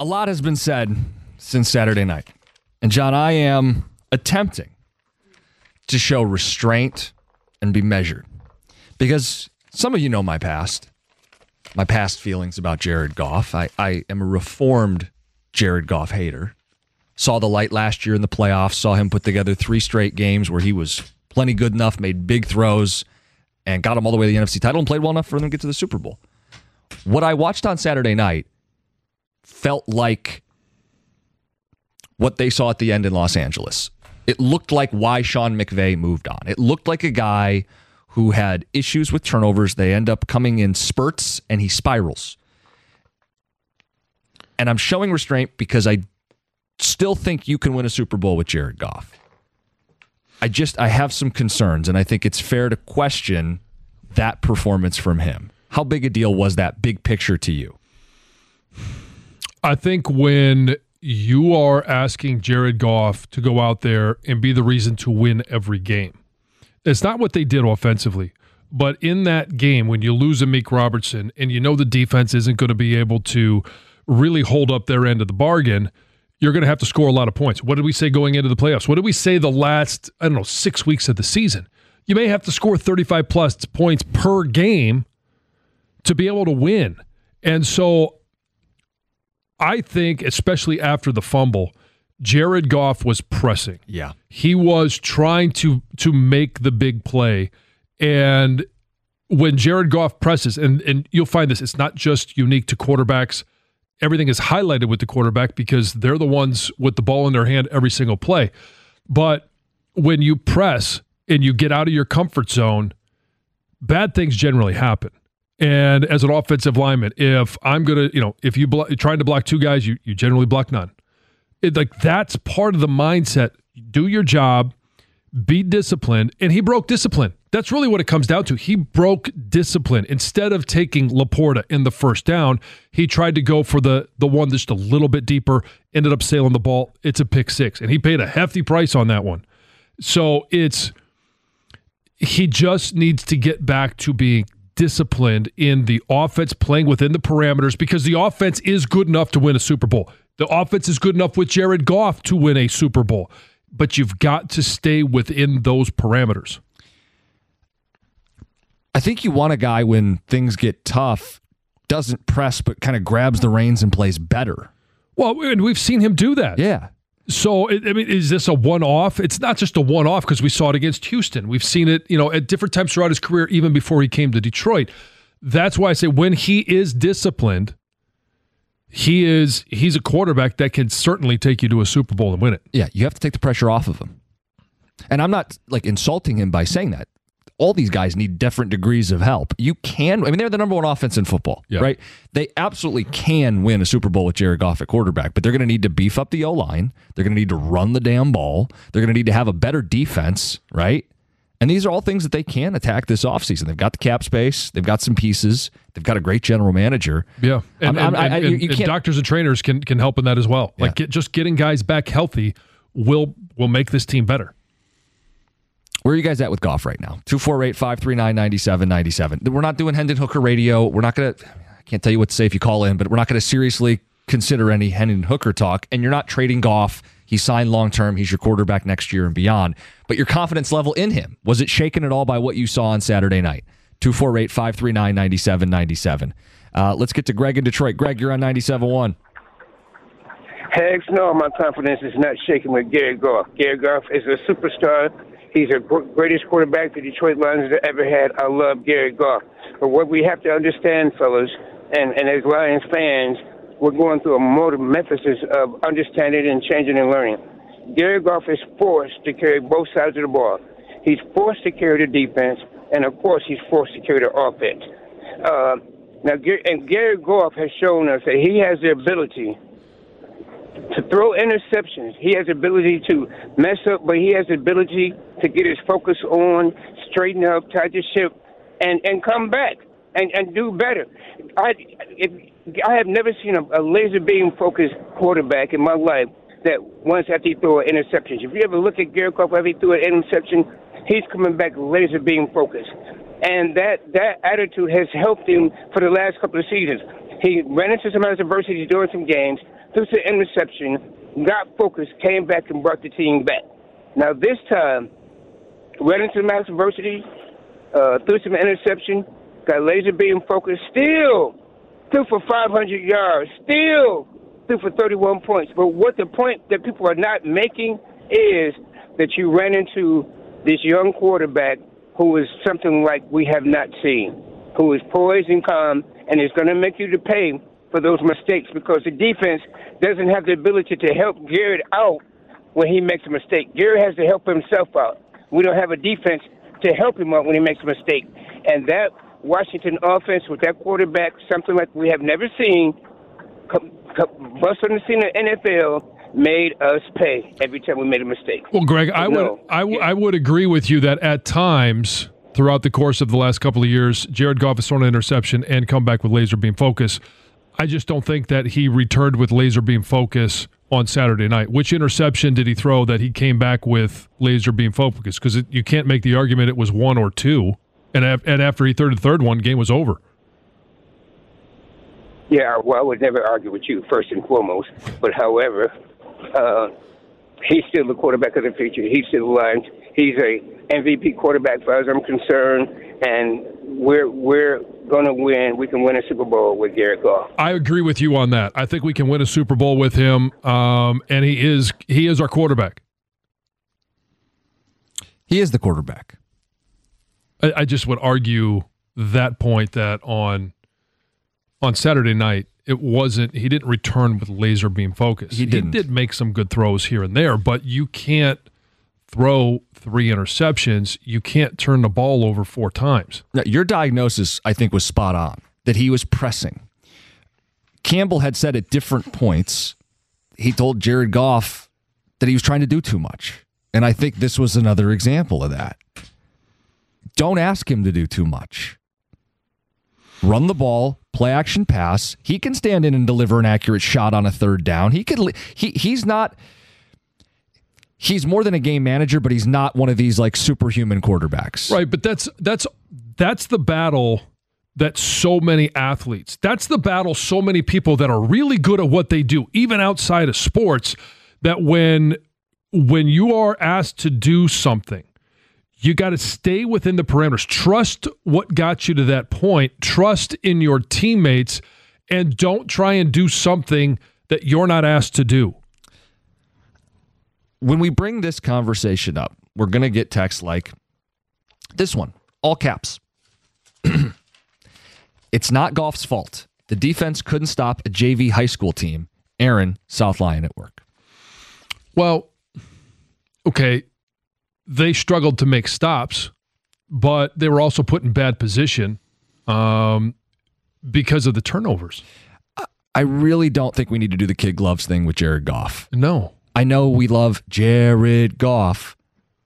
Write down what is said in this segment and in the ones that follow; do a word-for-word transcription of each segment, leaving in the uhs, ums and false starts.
A lot has been said since Saturday night. And, John, I am attempting to show restraint and be measured. Because some of you know my past, my past feelings about Jared Goff. I, I am a reformed Jared Goff hater. Saw the light last year in the playoffs, saw him put together three straight games where he was plenty good enough, made big throws, and got him all the way to the N F C title and played well enough for them to get to the Super Bowl. What I watched on Saturday night felt like what they saw at the end in Los Angeles. It looked like why Sean McVay moved on. It looked like a guy who had issues with turnovers. They end up coming in spurts, and he spirals. And I'm showing restraint because I still think you can win a Super Bowl with Jared Goff. I just, I have some concerns, and I think it's fair to question that performance from him. How big a deal was that big picture to you? I think when you are asking Jared Goff to go out there and be the reason to win every game, it's not what they did offensively. But in that game, when you lose Amik Robertson and you know the defense isn't going to be able to really hold up their end of the bargain, you're going to have to score a lot of points. What did we say going into the playoffs? What did we say the last, I don't know, six weeks of the season? You may have to score thirty-five plus points per game to be able to win. And so I think, especially after the fumble, Jared Goff was pressing. Yeah. He was trying to to make the big play. And when Jared Goff presses, and, and you'll find this, it's not just unique to quarterbacks. Everything is highlighted with the quarterback because they're the ones with the ball in their hand every single play. But when you press and you get out of your comfort zone, bad things generally happen. And as an offensive lineman, if I'm going to, you know, if you blo- you're trying to block two guys, you, you generally block none. It, like that's part of the mindset. Do your job, be disciplined. And he broke discipline. That's really what it comes down to. He broke discipline. Instead of taking Laporta in the first down, he tried to go for the the one just a little bit deeper, ended up sailing the ball. It's a pick six. And he paid a hefty price on that one. So it's, he just needs to get back to being disciplined in the offense, playing within the parameters, because the offense is good enough to win a Super Bowl. The offense is good enough with Jared Goff to win a Super Bowl. But you've got to stay within those parameters. I think you want a guy when things get tough, doesn't press, but kind of grabs the reins and plays better. Well, and we've seen him do that. Yeah. So, I mean, is this a one-off? It's not just a one-off because we saw it against Houston. We've seen it, you know, at different times throughout his career, even before he came to Detroit. That's why I say when he is disciplined, he is he's a quarterback that can certainly take you to a Super Bowl and win it. Yeah, you have to take the pressure off of him. And I'm not like insulting him by saying that. All these guys need different degrees of help. You can, I mean, they're the number one offense in football, yeah. right? They absolutely can win a Super Bowl with Jared Goff at quarterback, but they're going to need to beef up the O-line. They're going to need to run the damn ball. They're going to need to have a better defense, right? And these are all things that they can attack this offseason. They've got the cap space. They've got some pieces. They've got a great general manager. Yeah, and, I'm, I'm, and, I, and, you, you and can't, doctors and trainers can can help in that as well. Like yeah. get, just getting guys back healthy will will make this team better. Where are you guys at with Goff right now? two four eight, five three nine, nine seven nine seven. We're not doing Hendon Hooker radio. We're not going to, I can't tell you what to say if you call in, but we're not going to seriously consider any Hendon Hooker talk. And you're not trading Goff. He signed long-term. He's your quarterback next year and beyond. But your confidence level in him, was it shaken at all by what you saw on Saturday night? two four eight, five three nine, nine seven nine seven. Uh, let's get to Greg in Detroit. Greg, you're on ninety-seven point one. Heck no, my confidence is not shaken with Jared Goff. Jared Goff is a superstar. He's the greatest quarterback the Detroit Lions have ever had. I love Jared Goff. But what we have to understand, fellas, and, and as Lions fans, we're going through a metamorphosis of understanding and changing and learning. Jared Goff is forced to carry both sides of the ball. He's forced to carry the defense, and of course he's forced to carry the offense. Uh, now, and Jared Goff has shown us that he has the ability to throw interceptions. He has the ability to mess up, but he has the ability to get his focus on, straighten up, tie the ship, and, and come back and, and do better. I if, I have never seen a, a laser beam focused quarterback in my life that once after he threw an interception. If you ever look at Jared Goff after he threw an interception, he's coming back laser beam focused. And that, that attitude has helped him for the last couple of seasons. He ran into some adversity during some games, threw some interception, got focused, came back and brought the team back. Now this time, ran into mass adversity, uh, threw some interception, got laser beam focused, still threw for five hundred yards, still threw for thirty-one points. But what the point that people are not making is that you ran into this young quarterback who is something like we have not seen, who is poised and calm and is going to make you to pay for those mistakes because the defense doesn't have the ability to help Garrett out when he makes a mistake. Garrett has to help himself out. We don't have a defense to help him out when he makes a mistake. And that Washington offense with that quarterback, something like we have never seen, come, come, bust on the scene in the N F L, made us pay every time we made a mistake. Well, Greg, I would no. I, w- yeah. I would agree with you that at times throughout the course of the last couple of years, Jared Goff has thrown an interception and come back with laser beam focus. I just don't think that he returned with laser beam focus on Saturday night. Which interception did he throw that he came back with laser beam focus? Because you can't make the argument it was one or two, and, af- and after he threw the third one, game was over. Yeah, well, I would never argue with you, first and foremost. But, however, uh, he's still the quarterback of the future. He's still aligned. He's a M V P quarterback, as far as I'm concerned, and we're we're going to win. We can win a Super Bowl with Jared Goff. I agree with you on that. I think we can win a Super Bowl with him, um, and he is he is our quarterback. He is the quarterback. I, I just would argue that point that on on Saturday night, it wasn't. He didn't return with laser beam focus. He didn't. He did make some good throws here and there, but you can't throw three interceptions. You can't turn the ball over four times. Now, your diagnosis, I think, was spot on, that he was pressing. Campbell had said at different points, he told Jared Goff that he was trying to do too much. And I think this was another example of that. Don't ask him to do too much. Run the ball, play action pass. He can stand in and deliver an accurate shot on a third down. He could. He he's not. He's more than a game manager, but he's not one of these like superhuman quarterbacks. Right, but that's that's that's the battle that so many athletes. That's the battle so many people that are really good at what they do, even outside of sports, that when when you are asked to do something, you got to stay within the parameters. Trust what got you to that point. Trust in your teammates, and don't try and do something that you're not asked to do. When we bring this conversation up, we're going to get texts like this one, all caps. It's not Goff's fault. The defense couldn't stop a J V high school team. Aaron, South Lyon at work. Well, okay, they struggled to make stops, but they were also put in bad position um, because of the turnovers. I really don't think we need to do the kid gloves thing with Jared Goff. No. I know we love Jared Goff,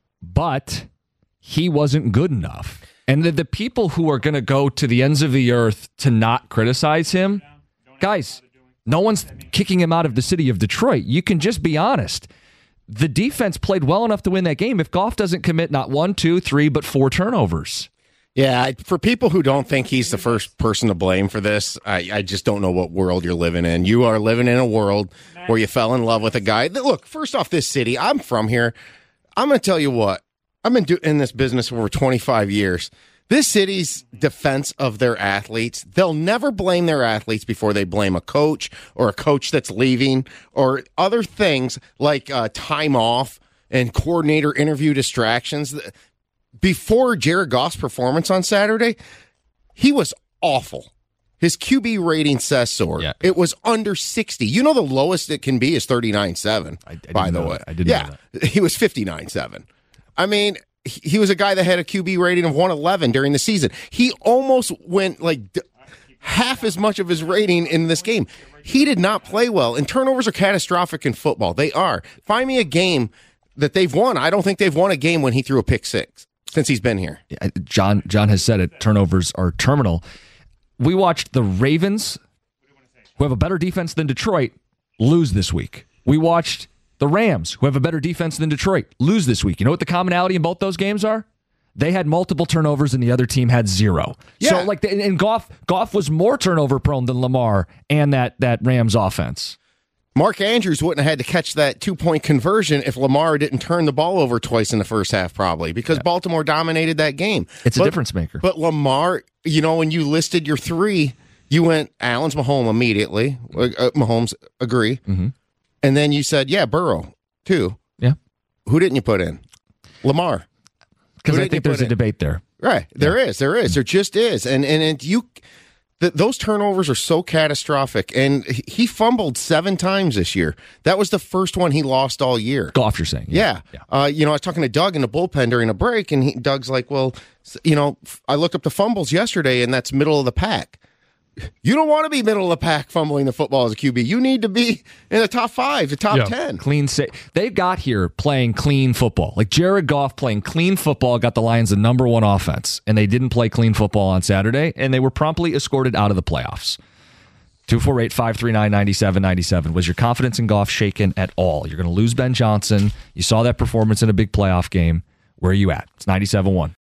but he wasn't good enough. And the, the people who are going to go to the ends of the earth to not criticize him, guys, no one's kicking him out of the city of Detroit. You can just be honest. The defense played well enough to win that game if Goff doesn't commit not one, two, three, but four turnovers. Yeah, for people who don't think he's the first person to blame for this, I, I just don't know what world you're living in. You are living in a world where you fell in love with a guy. Look, first off, this city, I'm from here. I'm going to tell you what. I've been do- in this business for over twenty-five years. This city's defense of their athletes, they'll never blame their athletes before they blame a coach or a coach that's leaving or other things like uh, time off and coordinator interview distractions. Before Jared Goff's performance on Saturday, he was awful. His Q B rating says so. Yeah. It was under sixty. You know the lowest it can be is thirty-nine seven, I, I by the know way. that. I didn't yeah, know that. he was fifty-nine seven. I mean, he, he was a guy that had a Q B rating of one eleven during the season. He almost went like d- half as much of his rating in this game. He did not play well, and turnovers are catastrophic in football. They are. Find me a game that they've won. I don't think they've won a game when he threw a pick six since he's been here. John John has said it. Turnovers are terminal. We watched the Ravens, who have a better defense than Detroit, lose this week. We watched the Rams, who have a better defense than Detroit, lose this week. You know what the commonality in both those games are? They had multiple turnovers and the other team had zero. Yeah. So, like, and Goff, Goff was more turnover prone than Lamar and that that Rams offense. Mark Andrews wouldn't have had to catch that two-point conversion if Lamar didn't turn the ball over twice in the first half, probably, because yeah. Baltimore dominated that game. It's but, a difference maker. But Lamar, you know, when you listed your three, you went Allen's Mahomes immediately. Uh, Mahomes, agree. Mm-hmm. And then you said, yeah, Burrow, too. Yeah. Who didn't you put in? Lamar. Because I think there's a in? debate there. Right. There yeah. is. There is. There just is. And, and, and you... Th- those turnovers are so catastrophic, and he fumbled seven times this year. That was the first one he lost all year. Goff, you're saying? Yeah. yeah. yeah. Uh, you know, I was talking to Doug in the bullpen during a break, and he, Doug's like, well, you know, I looked up the fumbles yesterday, and that's middle of the pack. You don't want to be middle of the pack fumbling the football as a Q B. You need to be in the top five, the top yeah. ten. Clean. Sa- they got here playing clean football. Like Jared Goff playing clean football got the Lions the number one offense, and they didn't play clean football on Saturday, and they were promptly escorted out of the playoffs. two four eight, five three nine, nine seven nine seven. Was your confidence in Goff shaken at all? You're going to lose Ben Johnson. You saw that performance in a big playoff game. Where are you at? It's ninety-seven one.